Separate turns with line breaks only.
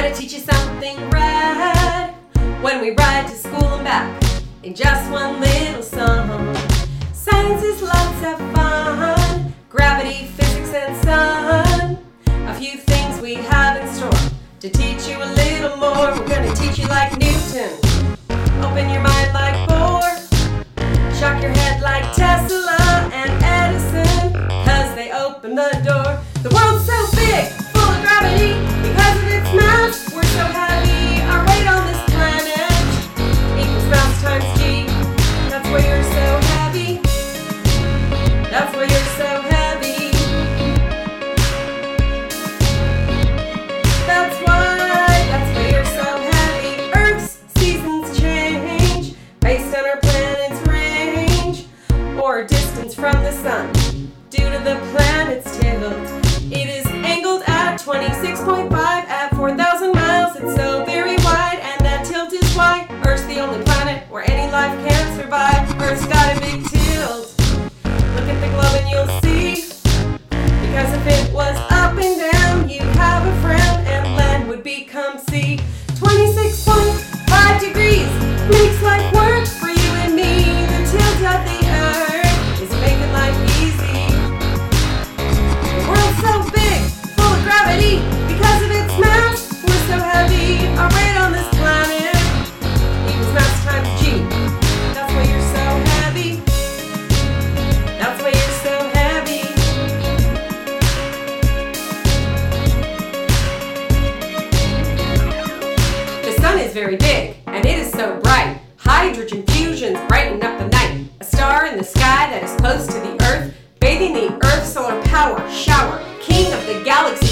gonna teach you something rad when we ride to school and back in just one little song. Science is lots of fun, gravity, physics, and sun. A few things we have in store to teach you a little more. We're gonna teach you like Newton, open your mind like Bohr, shock your head like Tesla and Edison, cause they open the door. The world's so big, full of gravity, because of its mass, we're so heavy. Our weight on this planet equals mass times G. That's why you're so heavy. That's why you're so heavy. That's why you're so heavy. Earth's seasons change based on our planet's range or distance from the sun. Due to the planet's tilt, it is angled at 26.5 at 4,000 miles. It's so very wide, and that tilt is why Earth's the only planet where any life can survive. Earth's got a big tilt. Look at the globe and you'll see, because if it was up and down, you'd have a frown and land would become sea. 26.5 degrees makes life work for you and me. The tilt of the Earth is making life easy. The world's so big, full of gravity, because of its mass, we're so heavy. Our weight on this planet equals mass times G. That's why you're so heavy. That's why you're so heavy. The sun is very big, and it is so bright. Hydrogen fusions brighten up the night. A star in the sky that is close to the Earth, bathing the Earth's solar power shower. King of the galaxy